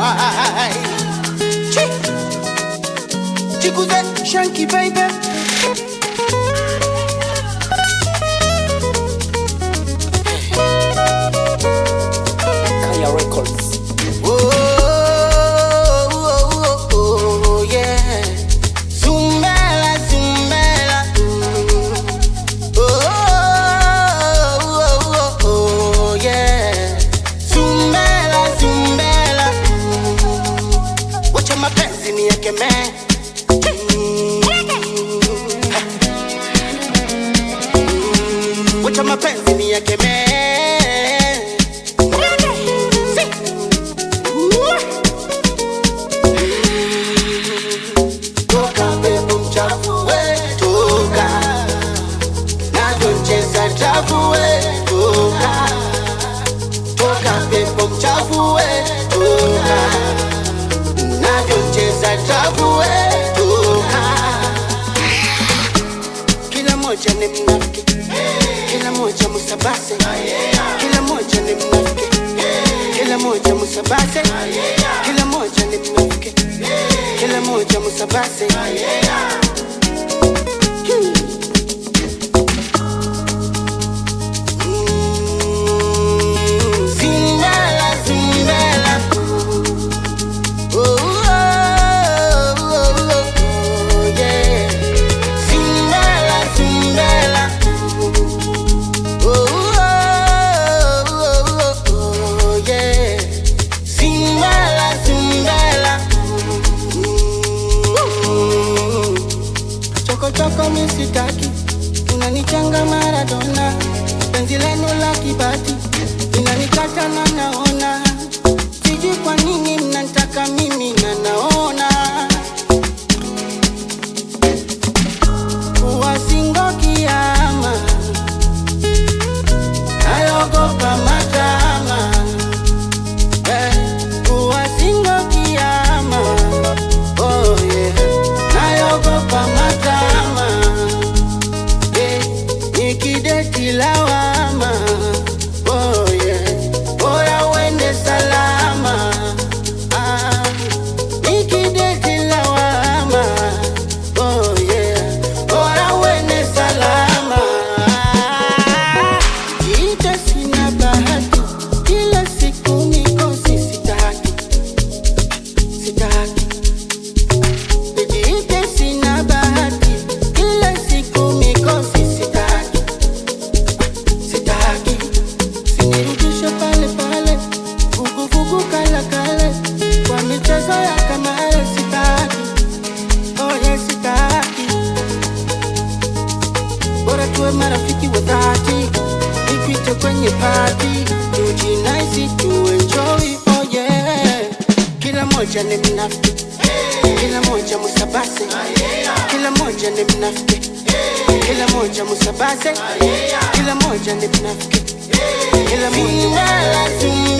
Chikuze, Shanky baby. Kaya Records. Yeah. Zumbela, Zumbela. Yeah. Zumbela, Zumbela. Wacha mapenzi niekemee. Wacha mapenzi niekemee. Kila moja ni mnafiki, kila moja musabase. Kila moja ni mnafiki, kila moja musabase. Kila moja ni mnafiki, kila moja musabase. Choko misitaki, unanichanga Maradona. Penzi lenu la kibati, inanikata na naona. Sijui kwa nini mnataka mimi na naona. Kuwa singo kiama, naogopa madrama. Kuwa singo kiama, oh yeah, naogopa madrama. Nikideti lawama, oh yeah, bora wende salama. Nikideti lawama, oh yeah, bora wende salama. Ita sina bahati, kila siku mikosi sitaki, sitaki. Ita sina bahati, kila siku mikosi sitaki, sitaki. Sinirudishe pale pale, vugu vugu kala kale, kwa michezo ya kamare sitaki, oh yeah sitaki. Bora tuwe marafiki wa dhati, nikuite kwenye party, tujinaisi tuenjoy, oh yeah. Kila moja ni mnafiki, kila moja musabase. Kila moja ni mnafiki, kila moja musabase. Kila moja ni mnafiki, kila moja musabase.